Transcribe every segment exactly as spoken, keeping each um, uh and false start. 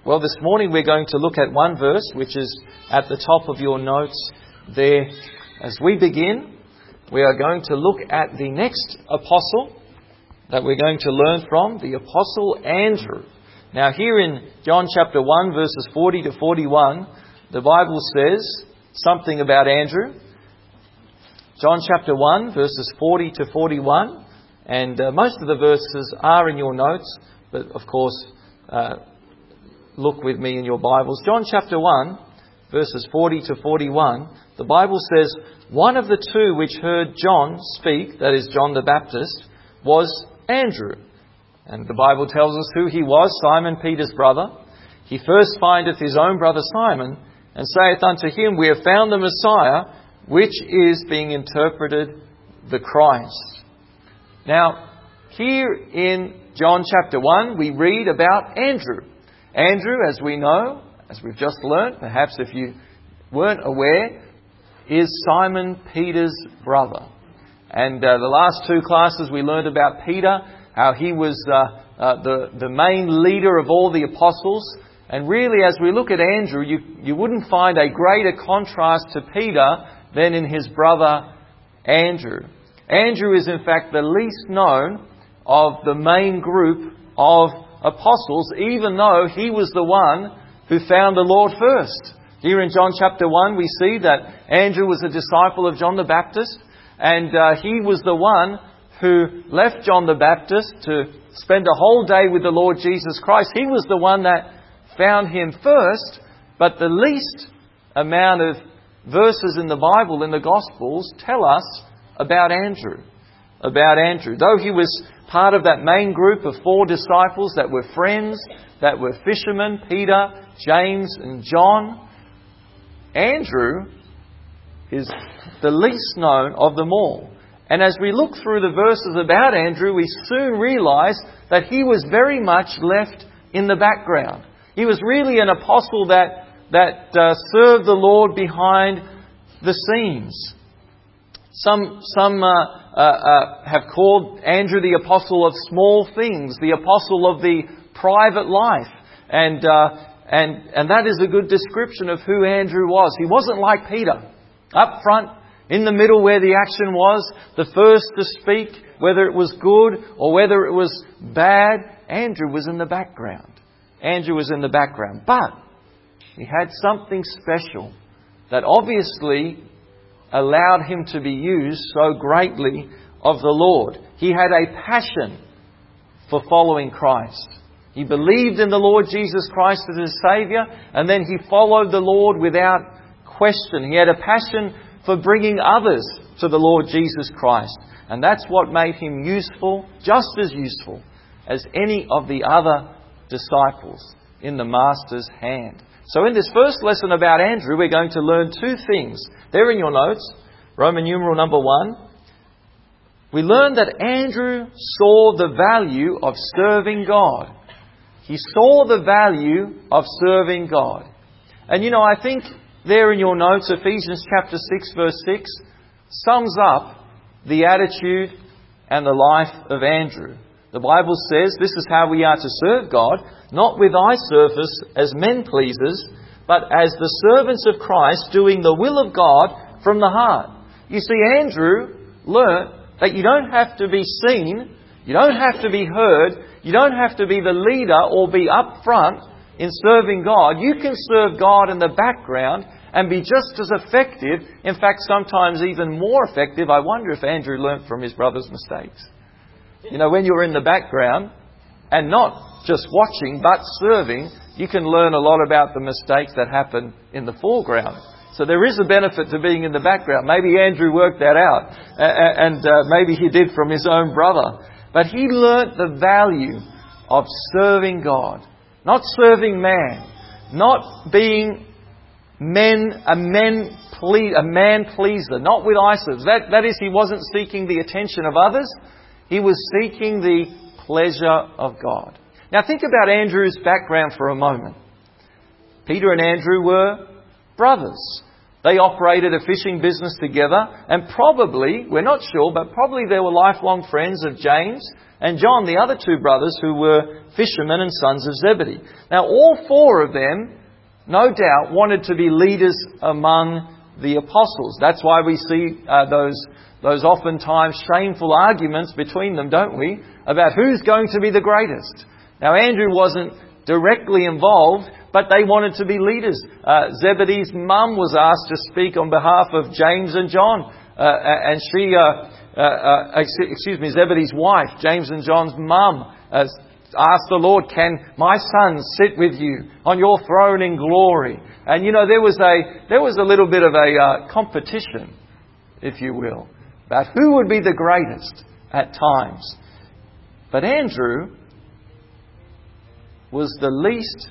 Well, this morning we're going to look at one verse which is at the top of your notes there. As we begin, we are going to look at the next apostle that we're going to learn from, the Apostle Andrew. Now here in John chapter one, verses forty to forty-one, the Bible says something about Andrew. John chapter one, verses forty to forty-one. And uh, most of the verses are in your notes, but of course, uh, look with me in your Bibles. John chapter one, verses forty to forty-one, the Bible says, "One of the two which heard John speak," that is John the Baptist, "was Andrew." And the Bible tells us who he was, Simon Peter's brother. "He first findeth his own brother Simon, and saith unto him, We have found the Messiah, which is," being interpreted, "the Christ." Now, here in John chapter one, we read about Andrew. Andrew, as we know, as we've just learnt, perhaps if you weren't aware, is Simon Peter's brother. And uh, the last two classes we learned about Peter, how he was uh, uh, the, the main leader of all the apostles. And really, as we look at Andrew, you, you wouldn't find a greater contrast to Peter than in his brother Andrew. Andrew is in fact the least known of the main group of apostles, even though he was the one who found the Lord first. Here in John chapter one, we see that Andrew was a disciple of John the Baptist, and uh, he was the one who left John the Baptist to spend a whole day with the Lord Jesus Christ. He was the one that found him first, but the least amount of verses in the Bible, in the Gospels, tell us about Andrew. About Andrew. Though he was part of that main group of four disciples that were friends, that were fishermen, Peter, James and John, Andrew is the least known of them all. And as we look through the verses about Andrew, we soon realise that he was very much left in the background. He was really an apostle that, that uh, served the Lord behind the scenes. Some some uh, uh, uh, have called Andrew the apostle of small things, the apostle of the private life. And, uh, and, and that is a good description of who Andrew was. He wasn't like Peter. Up front, in the middle where the action was, the first to speak, whether it was good or whether it was bad, Andrew was in the background. Andrew was in the background. But he had something special that obviously allowed him to be used so greatly of the Lord. He had a passion for following Christ. He believed in the Lord Jesus Christ as his Saviour, and then he followed the Lord without question. He had a passion for bringing others to the Lord Jesus Christ. And that's what made him useful, just as useful as any of the other disciples in the Master's hand. So in this first lesson about Andrew, we're going to learn two things. They're in your notes. Roman numeral number one. We learn that Andrew saw the value of serving God. He saw the value of serving God. And you know, I think there in your notes, Ephesians chapter six verse six sums up the attitude and the life of Andrew. The Bible says this is how we are to serve God, not with eye service as men pleasers, but as the servants of Christ, doing the will of God from the heart. You see, Andrew learnt that you don't have to be seen, you don't have to be heard, you don't have to be the leader or be up front in serving God. You can serve God in the background and be just as effective, in fact sometimes even more effective. I wonder if Andrew learnt from his brother's mistakes. You know, when you're in the background and not just watching but serving, you can learn a lot about the mistakes that happen in the foreground. So there is a benefit to being in the background. Maybe Andrew worked that out, and uh, maybe he did from his own brother. But he learnt the value of serving God, not serving man, not being men a men ple- a man pleaser, not with eye service. That that is, he wasn't seeking the attention of others. He was seeking the pleasure of God. Now think about Andrew's background for a moment. Peter and Andrew were brothers. They operated a fishing business together, and probably, we're not sure, but probably they were lifelong friends of James and John, the other two brothers who were fishermen and sons of Zebedee. Now, all four of them, no doubt, wanted to be leaders among the apostles. That's why we see uh, those those oftentimes shameful arguments between them, don't we, about who's going to be the greatest. Now, Andrew wasn't directly involved, but they wanted to be leaders. Uh, Zebedee's mum was asked to speak on behalf of James and John, uh, and she, uh, uh, uh, excuse me, Zebedee's wife, James and John's mum, uh, asked the Lord, "Can my son sit with you on your throne in glory?" And you know, there was a there was a little bit of a uh, competition, if you will, about who would be the greatest at times. But Andrew was the least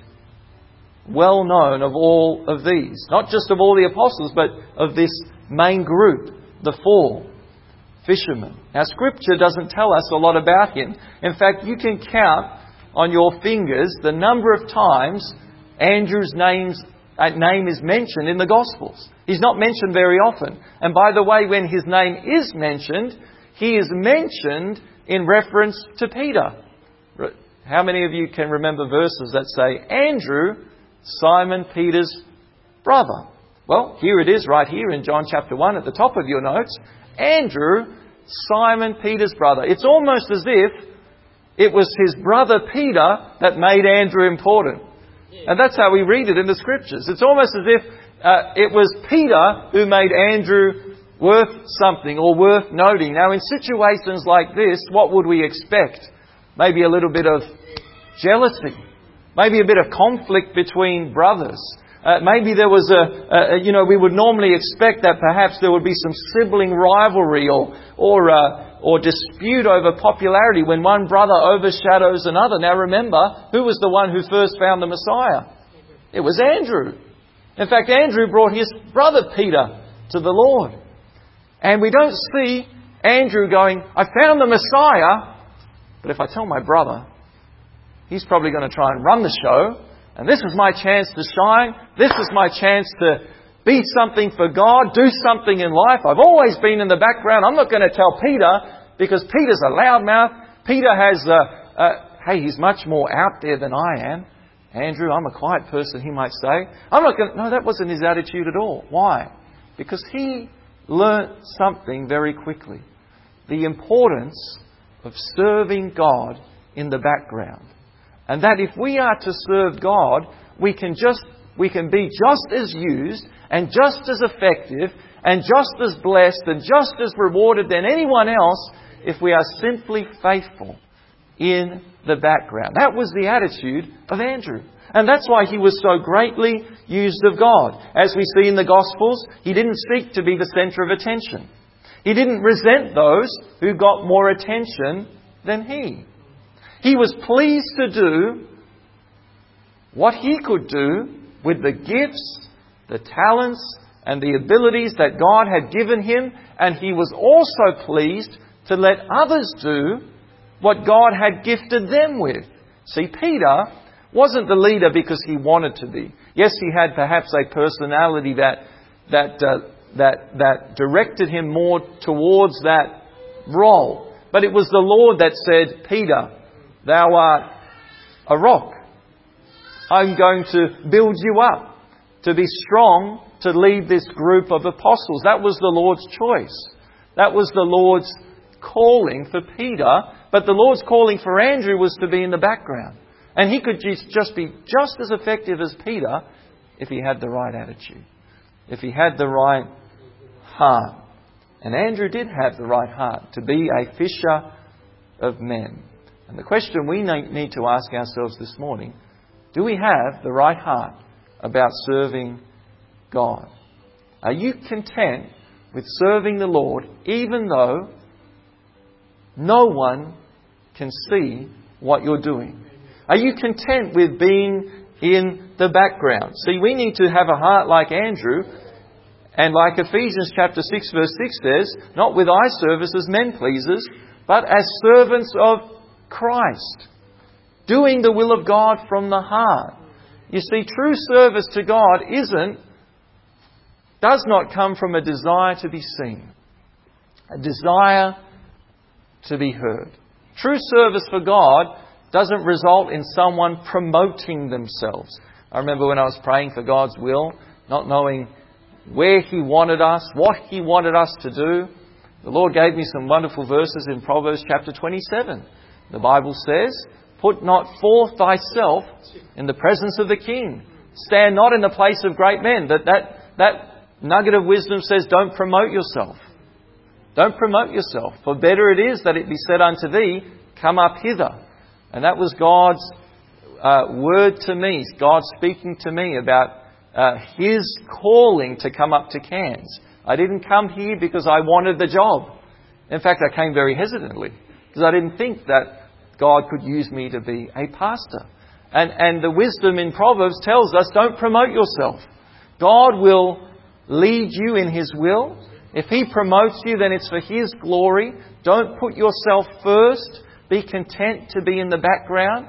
well known of all of these. Not just of all the apostles, but of this main group, the four fishermen. Now, Scripture doesn't tell us a lot about him. In fact, you can count on your fingers the number of times Andrew's name's, uh, name is mentioned in the Gospels. He's not mentioned very often. And by the way, when his name is mentioned, he is mentioned in reference to Peter. How many of you can remember verses that say, Andrew, Simon Peter's brother? Well, here it is right here in John chapter one at the top of your notes. Andrew, Simon Peter's brother. It's almost as if it was his brother Peter that made Andrew important. And that's how we read it in the Scriptures. It's almost as if uh, it was Peter who made Andrew worth something or worth noting. Now, in situations like this, what would we expect? Maybe a little bit of jealousy. Maybe a bit of conflict between brothers. Uh, maybe there was a, a, you know, we would normally expect that perhaps there would be some sibling rivalry or, or, uh, or dispute over popularity when one brother overshadows another. Now remember, who was the one who first found the Messiah? It was Andrew. In fact, Andrew brought his brother Peter to the Lord. And we don't see Andrew going, I found the Messiah, but if I tell my brother, he's probably going to try and run the show. And this is my chance to shine. This is my chance to be something for God, do something in life. I've always been in the background. I'm not going to tell Peter because Peter's a loudmouth. Peter has, uh, uh, hey, he's much more out there than I am. Andrew, I'm a quiet person, he might say. I'm not going to... No, that wasn't his attitude at all. Why? Because he learnt something very quickly. The importance of serving God in the background. And that if we are to serve God, we can just we can be just as used and just as effective and just as blessed and just as rewarded than anyone else if we are simply faithful in the background. That was the attitude of Andrew. And that's why he was so greatly used of God. As we see in the Gospels, he didn't seek to be the centre of attention. He didn't resent those who got more attention than he. He was pleased to do what he could do with the gifts, the talents, and the abilities that God had given him. And he was also pleased to let others do what God had gifted them with. See, Peter wasn't the leader because he wanted to be. Yes, he had perhaps a personality that that uh, that that directed him more towards that role. But it was the Lord that said, Peter, thou art a rock. I'm going to build you up to be strong to lead this group of apostles. That was the Lord's choice. That was the Lord's calling for Peter. But the Lord's calling for Andrew was to be in the background. And he could just be just as effective as Peter if he had the right attitude. If he had the right heart. And Andrew did have the right heart to be a fisher of men. And the question we need to ask ourselves this morning, do we have the right heart about serving God? Are you content with serving the Lord even though no one can see what you're doing? Are you content with being in the background? See, we need to have a heart like Andrew. And like Ephesians chapter six verse six says, not with eye service as men pleasers, but as servants of Christ. Doing the will of God from the heart. You see, true service to God isn't does not come from a desire to be seen, a desire to be heard. True service for God doesn't result in someone promoting themselves. I remember when I was praying for God's will, not knowing where He wanted us, what He wanted us to do. The Lord gave me some wonderful verses in Proverbs chapter twenty-seven. The Bible says, "Put not forth thyself in the presence of the king. Stand not in the place of great men." That, that, that nugget of wisdom says, don't promote yourself. Don't promote yourself. For better it is that it be said unto thee, come up hither. And that was God's uh, word to me. God speaking to me about uh, His calling to come up to Cairns. I didn't come here because I wanted the job. In fact, I came very hesitantly because I didn't think that God could use me to be a pastor. And, and the wisdom in Proverbs tells us, don't promote yourself. God will lead you in His will. If He promotes you, then it's for His glory. Don't put yourself first. Be content to be in the background.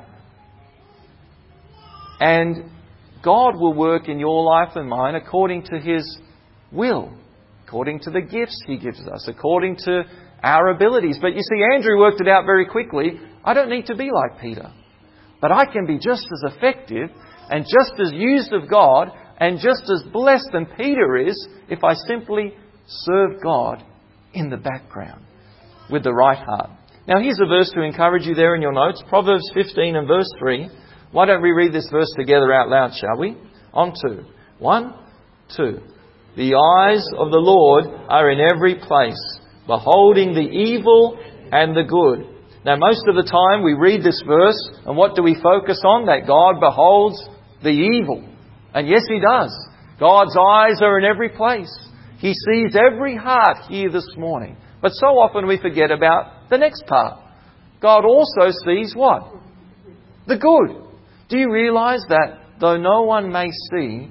And God will work in your life and mine according to His will, according to the gifts He gives us, according to our abilities. But you see, Andrew worked it out very quickly. I don't need to be like Peter. But I can be just as effective and just as used of God and just as blessed than Peter is if I simply serve God in the background with the right heart. Now here's a verse to encourage you there in your notes. Proverbs fifteen and verse three. Why don't we read this verse together out loud, shall we? On two. One, two. The eyes of the Lord are in every place, beholding the evil and the good. Now most of the time we read this verse and what do we focus on? That God beholds the evil. And yes, He does. God's eyes are in every place. He sees every heart here this morning. But so often we forget about the next part. God also sees what? The good. Do you realise that though no one may see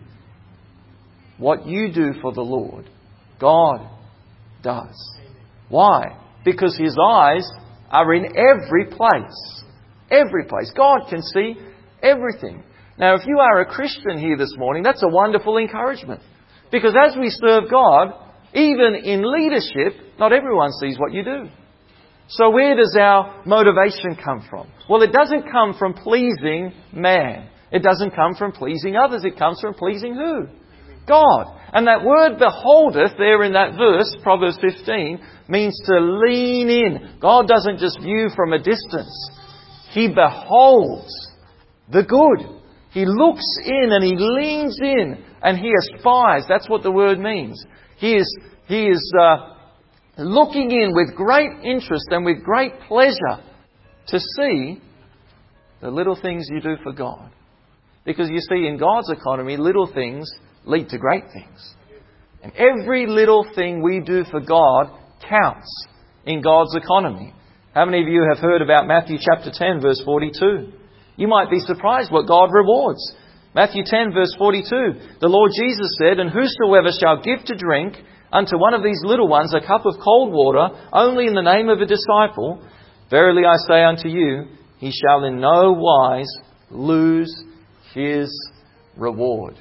what you do for the Lord, God does? Why? Because His eyes are in every place. Every place. God can see everything. Now, if you are a Christian here this morning, that's a wonderful encouragement. Because as we serve God, even in leadership, not everyone sees what you do. So where does our motivation come from? Well, it doesn't come from pleasing man. It doesn't come from pleasing others. It comes from pleasing who? God. And that word beholdeth there in that verse, Proverbs fifteen, means to lean in. God doesn't just view from a distance. He beholds the good. He looks in and He leans in and He aspires. That's what the word means. He is, he is uh, looking in with great interest and with great pleasure to see the little things you do for God. Because you see, in God's economy, little things lead to great things. And every little thing we do for God counts in God's economy. How many of you have heard about Matthew chapter ten, verse forty-two? You might be surprised what God rewards. Matthew ten, verse forty-two. The Lord Jesus said, "And whosoever shall give to drink unto one of these little ones a cup of cold water, only in the name of a disciple, verily I say unto you, he shall in no wise lose his reward."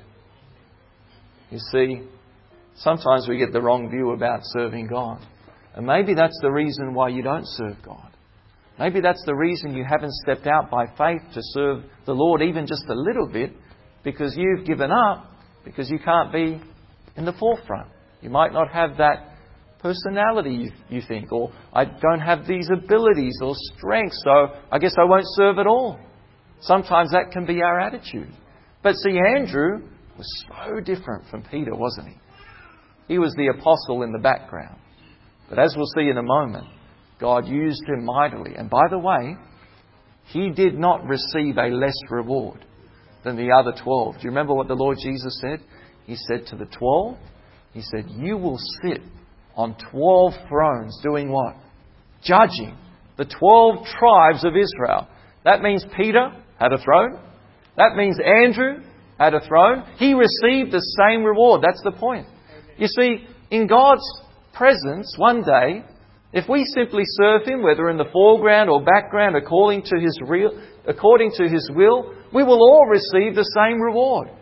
You see, sometimes we get the wrong view about serving God. And maybe that's the reason why you don't serve God. Maybe that's the reason you haven't stepped out by faith to serve the Lord even just a little bit, because you've given up, because you can't be in the forefront. You might not have that personality, you, you think, or I don't have these abilities or strengths, so I guess I won't serve at all. Sometimes that can be our attitude. But see, Andrew was so different from Peter, wasn't he? He was the apostle in the background. But as we'll see in a moment, God used him mightily. And by the way, he did not receive a less reward than the other twelve. Do you remember what the Lord Jesus said? He said to the twelve, He said, "You will sit on twelve thrones doing what? Judging the twelve tribes of Israel." That means Peter had a throne. That means Andrew had a throne. He received the same reward. That's the point. You see, in God's presence, one day, if we simply serve Him, whether in the foreground or background, according to His real, according to His will, we will all receive the same reward.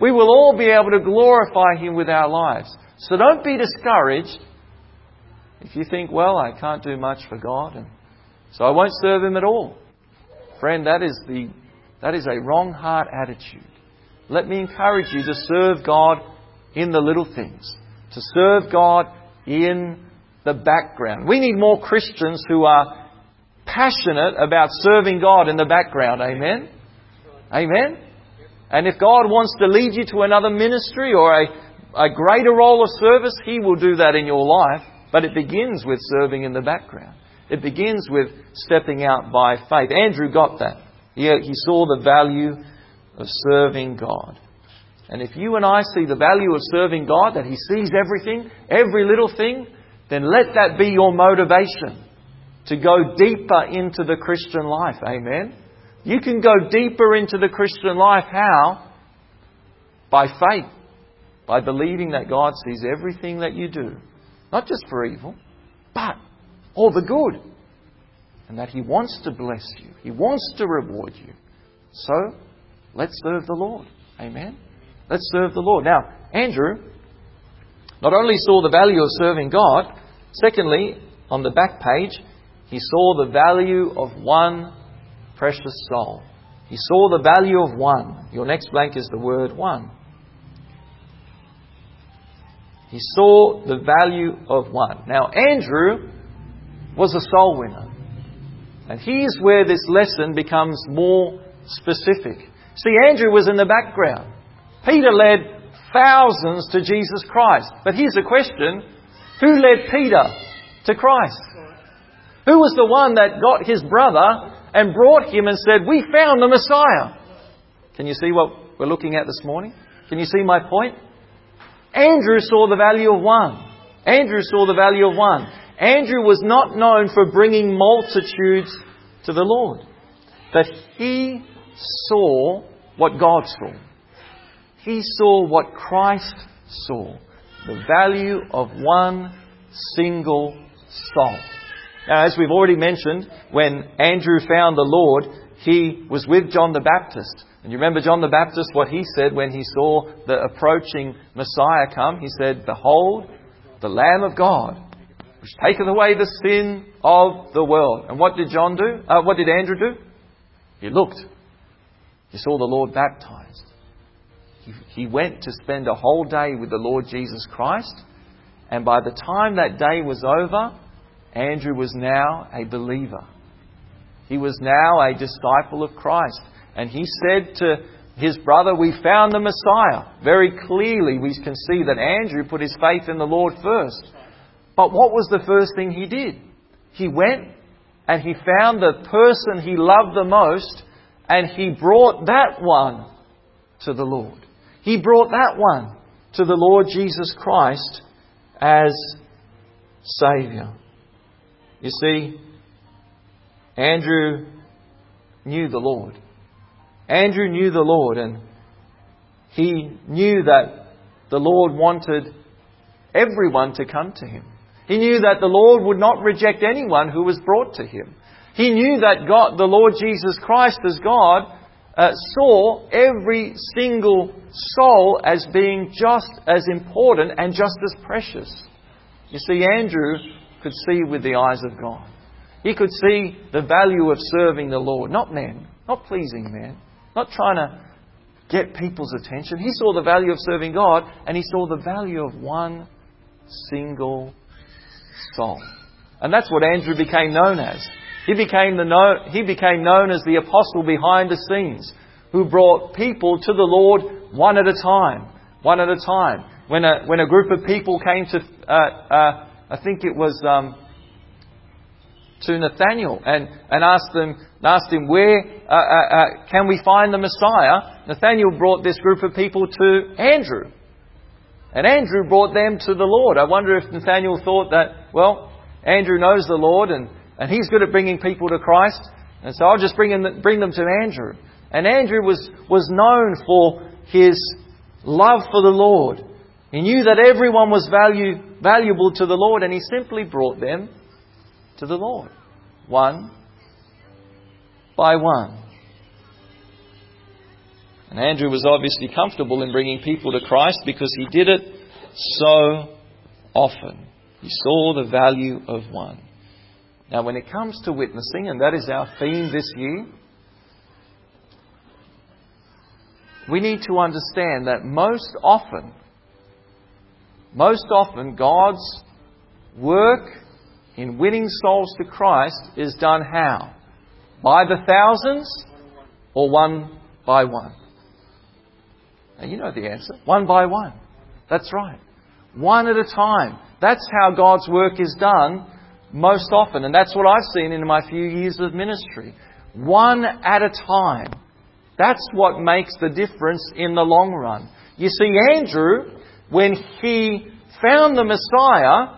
we will all be able to glorify Him with our lives. So don't be discouraged if you think, well, I can't do much for God, and so I won't serve Him at all. Friend, that is the that is a wrong heart attitude. Let me encourage you to serve God in the little things, to serve God in the background. We need more Christians who are passionate about serving God in the background. Amen? Amen? And if God wants to lead you to another ministry or a, a greater role of service, He will do that in your life. But it begins with serving in the background. It begins with stepping out by faith. Andrew got that. He, he saw the value of serving God. And if you and I see the value of serving God, that He sees everything, every little thing, then let that be your motivation to go deeper into the Christian life. Amen? You can go deeper into the Christian life. How? By faith. By believing that God sees everything that you do. Not just for evil, but all the good. And that He wants to bless you. He wants to reward you. So, let's serve the Lord. Amen? Let's serve the Lord. Now, Andrew not only saw the value of serving God, secondly, on the back page, he saw the value of one precious soul. He saw the value of one. Your next blank is the word one. He saw the value of one. Now, Andrew was a soul winner. And here's where this lesson becomes more specific. See, Andrew was in the background. Peter led thousands to Jesus Christ. But here's the question. Who led Peter to Christ? Who was the one that got his brother and brought him and said, we found the Messiah? Can you see what we're looking at this morning? Can you see my point? Andrew saw the value of one. Andrew saw the value of one. Andrew was not known for bringing multitudes to the Lord. But he saw what God saw. He saw what Christ saw. The value of one single soul. Now, as we've already mentioned, when Andrew found the Lord, he was with John the Baptist. And you remember John the Baptist, what he said when he saw the approaching Messiah come? He said, behold, the Lamb of God, which taketh away the sin of the world. And what did John do? Uh, what did Andrew do? He looked. He saw the Lord baptized. He, he went to spend a whole day with the Lord Jesus Christ. And by the time that day was over, Andrew was now a believer. He was now a disciple of Christ. And he said to his brother, we found the Messiah. Very clearly we can see that Andrew put his faith in the Lord first. But what was the first thing he did? He went and he found the person he loved the most, and he brought that one to the Lord. He brought that one to the Lord Jesus Christ as Saviour. You see, Andrew knew the Lord. Andrew knew the Lord, and he knew that the Lord wanted everyone to come to Him. He knew that the Lord would not reject anyone who was brought to Him. He knew that God, the Lord Jesus Christ as God, uh, saw every single soul as being just as important and just as precious. You see, Andrew could see with the eyes of God. He could see the value of serving the Lord, not men, not pleasing men, not trying to get people's attention. He saw the value of serving God, and he saw the value of one single soul. And that's what Andrew became known as. He became the no, he became known as the apostle behind the scenes, who brought people to the Lord one at a time, one at a time. When a when a group of people came to, uh, uh, I think it was um, to Nathanael and and asked them asked him where uh, uh, uh, can we find the Messiah? Nathanael brought this group of people to Andrew. And Andrew brought them to the Lord. I wonder if Nathanael thought that, well, Andrew knows the Lord and, and he's good at bringing people to Christ. And so I'll just bring them, bring them to Andrew. And Andrew was, was known for his love for the Lord. He knew that everyone was value, valuable to the Lord, and he simply brought them to the Lord. One by one. And Andrew was obviously comfortable in bringing people to Christ because he did it so often. He saw the value of one. Now, when it comes to witnessing, and that is our theme this year, we need to understand that most often, most often God's work in winning souls to Christ is done how? By the thousands or one by one? Now you know the answer. One by one. That's right. One at a time. That's how God's work is done most often. And that's what I've seen in my few years of ministry. One at a time. That's what makes the difference in the long run. You see, Andrew, when he found the Messiah,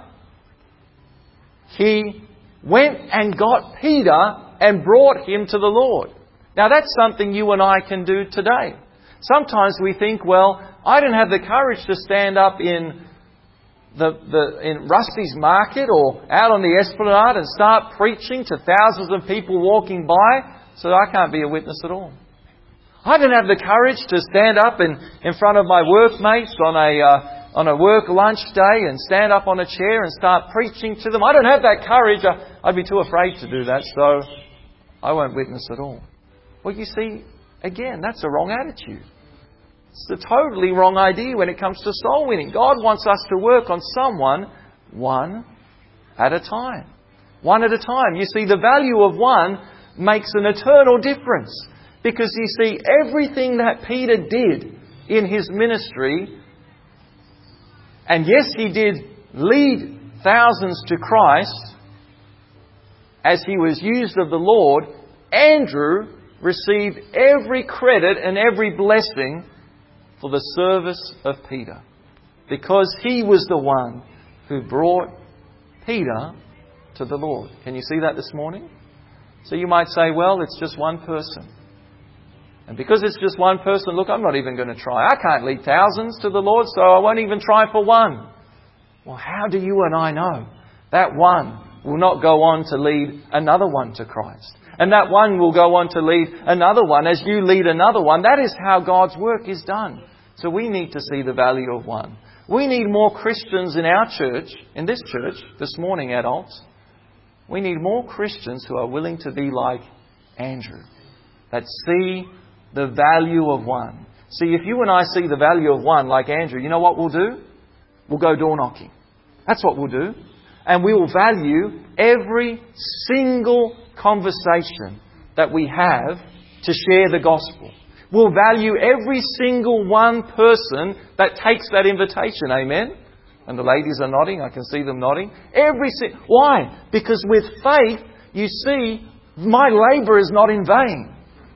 he went and got Peter and brought him to the Lord. Now that's something you and I can do today. Sometimes we think, well, I don't have the courage to stand up in the, the in Rusty's Market or out on the Esplanade and start preaching to thousands of people walking by, so I can't be a witness at all. I don't have the courage to stand up in, in front of my workmates on a uh, on a work lunch day and stand up on a chair and start preaching to them. I don't have that courage. I, I'd be too afraid to do that, so I won't witness at all. Well, you see, again, that's a wrong attitude. It's a totally wrong idea when it comes to soul winning. God wants us to work on someone one at a time. One at a time. You see, the value of one makes an eternal difference. Because you see, everything that Peter did in his ministry, and yes, he did lead thousands to Christ as he was used of the Lord, Andrew received every credit and every blessing for the service of Peter. Because he was the one who brought Peter to the Lord. Can you see that this morning? So you might say, well, it's just one person. And because it's just one person, look, I'm not even going to try. I can't lead thousands to the Lord, so I won't even try for one. Well, how do you and I know that one will not go on to lead another one to Christ? And that one will go on to lead another one as you lead another one. That is how God's work is done. So we need to see the value of one. We need more Christians in our church, in this church, this morning, adults. We need more Christians who are willing to be like Andrew, that see the value of one. See, if you and I see the value of one like Andrew, you know what we'll do? We'll go door knocking. That's what we'll do. And we will value every single conversation that we have to share the gospel. We'll value every single one person that takes that invitation. Amen? And the ladies are nodding. I can see them nodding. Every si- Why? Because with faith, you see, my labour is not in vain.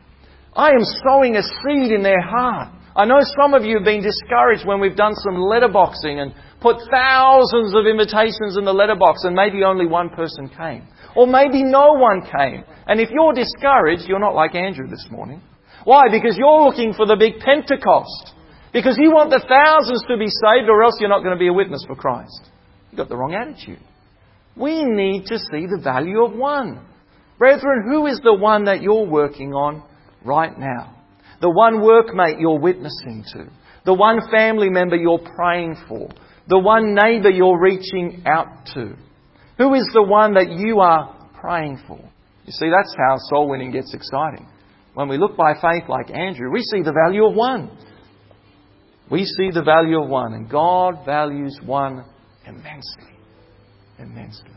I am sowing a seed in their heart. I know some of you have been discouraged when we've done some letterboxing and put thousands of invitations in the letterbox and maybe only one person came. Or maybe no one came. And if you're discouraged, you're not like Andrew this morning. Why? Because you're looking for the big Pentecost. Because you want the thousands to be saved, or else you're not going to be a witness for Christ. You've got the wrong attitude. We need to see the value of one. Brethren, who is the one that you're working on right now? The one workmate you're witnessing to. The one family member you're praying for. The one neighbour you're reaching out to. Who is the one that you are praying for? You see, that's how soul winning gets exciting. When we look by faith like Andrew, we see the value of one. We see the value of one. And God values one immensely. Immensely.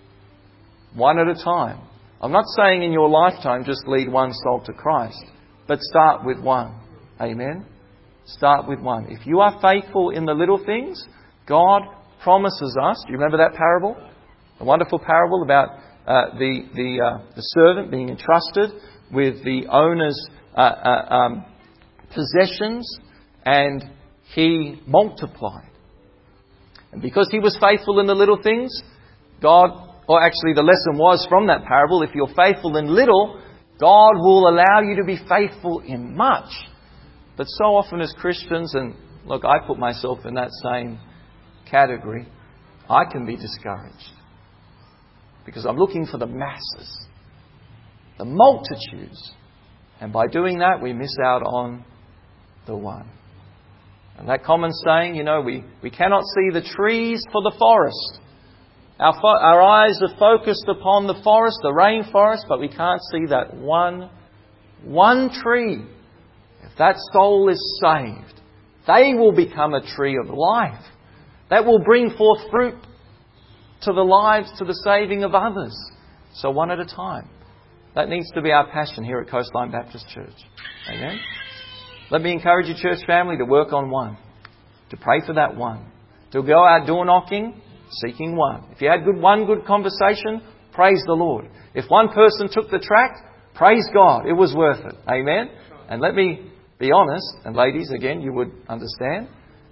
One at a time. I'm not saying in your lifetime just lead one soul to Christ. But start with one. Amen? Start with one. If you are faithful in the little things, God promises us. Do you remember that parable? A wonderful parable about uh, the the, uh, the servant being entrusted with the owner's uh, uh, um, possessions, and he multiplied. And because he was faithful in the little things, God, or actually the lesson was from that parable, if you're faithful in little, God will allow you to be faithful in much. But so often as Christians, and look, I put myself in that same category, I can be discouraged. Because I'm looking for the masses, the multitudes. And by doing that, we miss out on the one. And that common saying, you know, we, we cannot see the trees for the forest. Our, fo- our eyes are focused upon the forest, the rainforest, but we can't see that one, one tree. If that soul is saved, they will become a tree of life. That will bring forth fruit to the lives, to the saving of others. So one at a time. That needs to be our passion here at Coastline Baptist Church. Amen? Let me encourage you, church family, to work on one. To pray for that one. To go out door knocking, seeking one. If you had good, one good conversation, praise the Lord. If one person took the tract, praise God. It was worth it. Amen? And let me be honest, and ladies, again, you would understand.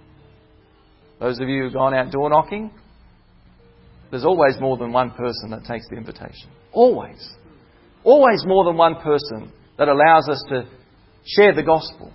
Those of you who've gone out door knocking, there's always more than one person that takes the invitation. Always. Always more than one person that allows us to share the gospel.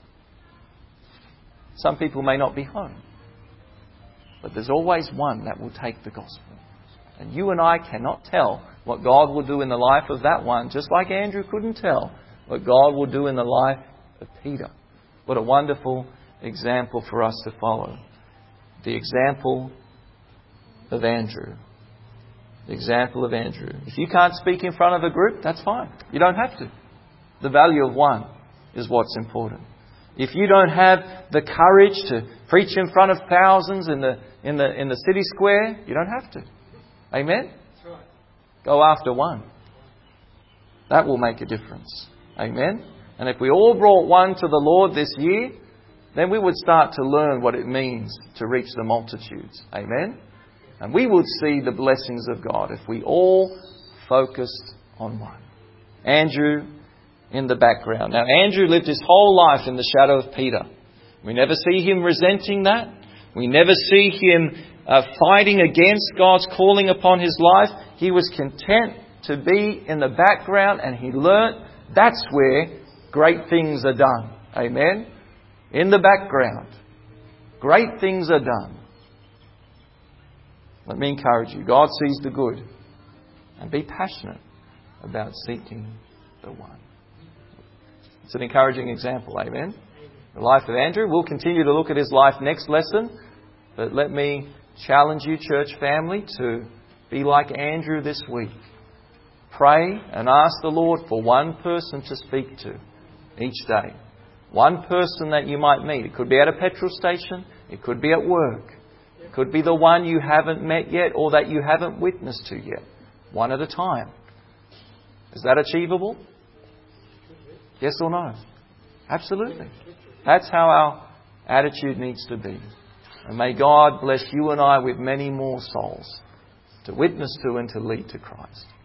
Some people may not be home. But there's always one that will take the gospel. And you and I cannot tell what God will do in the life of that one, just like Andrew couldn't tell what God will do in the life of Peter. What a wonderful example for us to follow. The example of Andrew. The example of Andrew. If you can't speak in front of a group, that's fine. You don't have to. The value of one is what's important. If you don't have the courage to preach in front of thousands in the in the in the city square, you don't have to. Amen? That's right. Go after one. That will make a difference. Amen? And if we all brought one to the Lord this year, then we would start to learn what it means to reach the multitudes. Amen? And we would see the blessings of God if we all focused on one. Andrew in the background. Now, Andrew lived his whole life in the shadow of Peter. We never see him resenting that. We never see him uh, fighting against God's calling upon his life. He was content to be in the background, and he learnt that's where great things are done. Amen? In the background. Great things are done. Let me encourage you. God sees the good. And be passionate about seeking the one. It's an encouraging example. Amen? The life of Andrew. We'll continue to look at his life next lesson. But let me challenge you, church family, to be like Andrew this week. Pray and ask the Lord for one person to speak to each day. One person that you might meet. It could be at a petrol station. It could be at work. It could be the one you haven't met yet or that you haven't witnessed to yet. One at a time. Is that achievable? Yes or no? Absolutely. That's how our attitude needs to be. And may God bless you and I with many more souls to witness to and to lead to Christ.